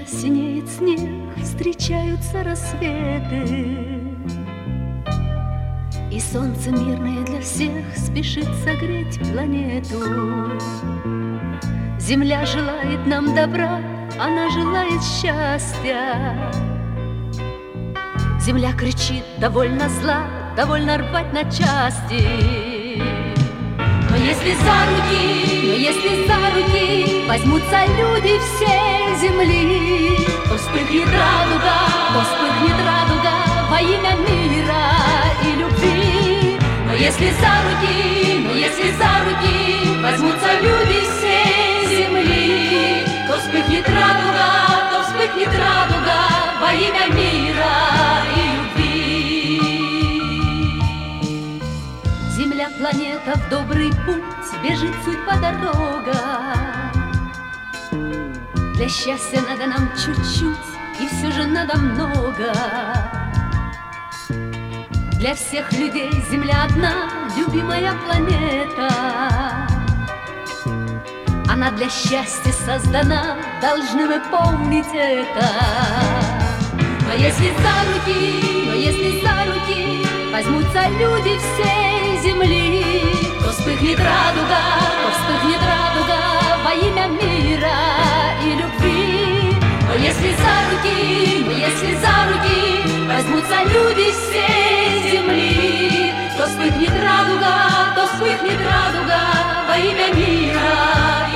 синеет снег, встречаются рассветы, и солнце мирное для всех спешит согреть планету. Земля желает нам добра, она желает счастья. Земля кричит: довольно зла, довольно рвать на части. Но если за руки возьмутся люди всей земли, то вспыхнет радуга во имя мира и любви. Но если за руки возьмутся люди всей земли, то вспыхнет радуга во имя мира и любви. Земля, планета в добрый путь, бежит судьба дорога. Для счастья надо нам чуть-чуть, и все же надо много. Для всех людей земля одна, любимая планета. Она для счастья создана, должны мы помнить это. Но если за руки возьмутся люди всей земли, то вспыхнет радуга во имя мира и любви. Но если за руки возьмутся люди всей земли, то вспыхнет радуга во имя мира